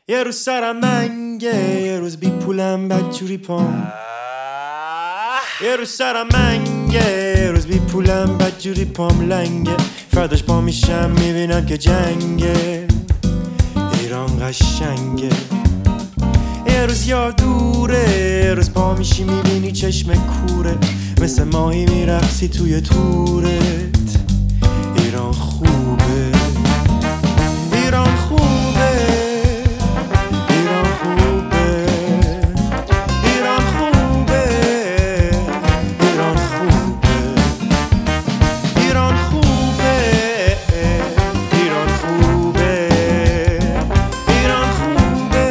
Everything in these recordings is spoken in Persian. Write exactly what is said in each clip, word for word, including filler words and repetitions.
یه روز سرم منگه، یه روز بی پولم بدجوری پام. یه روز سرم منگه، یه روز بی پولم بدجوری پام لنگه. فرداش پا میشم میبینم که جنگه، ایران قشنگه. یه روز یاد دوره، یه روز پا میشی میبینی چشم کوره، مثل ماهی میرقصی توی تورت. ایران خوبه، ایران خوبه، ایران خوبه، ایران خوبه، ایران خوبه، ایران خوبه، ایران خوبه، ایران خوبه،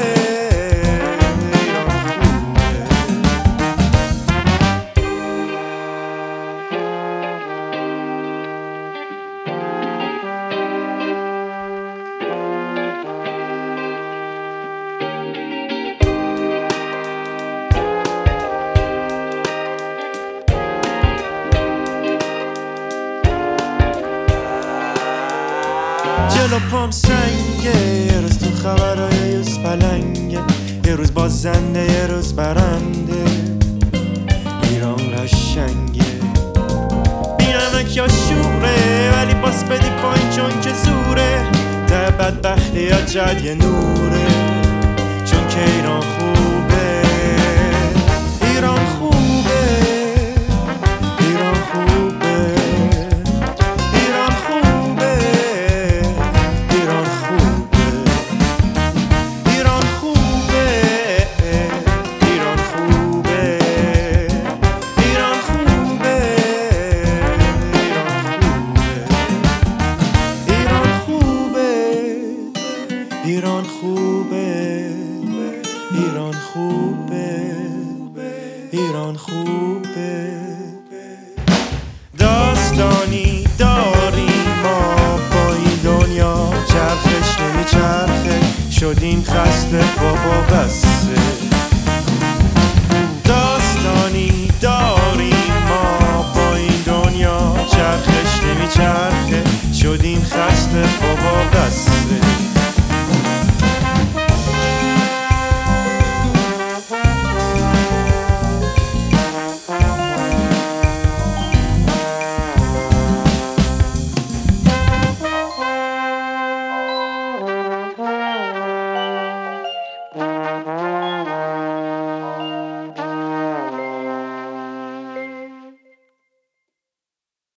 جلو پام سنگه، یه روز تو خبرهای یوز پلنگه، یه روز بازنده یه روز برنده. ایران قشنگه، بینمک یا شوره، ولی باس بدی پایین چون که زوره. ته بدبختی یا جد یه نوره، چون که ایران خوبه، ایران خوبه، ایران خوبه، ایران خوبه، ایران خوبه، ایران خوبه، ایران خوبه، ایران خوبه، ایران خوبه، ایران خوبه، ایران خوبه، ایران خوبه. داستانی داریم ما با این دنیا، چرخش نمیچرخه، شدیم خسته بابا بسه. داستانی داریم ما با این دنیا، چرخش نمیچرخه، شدیم خسته بابا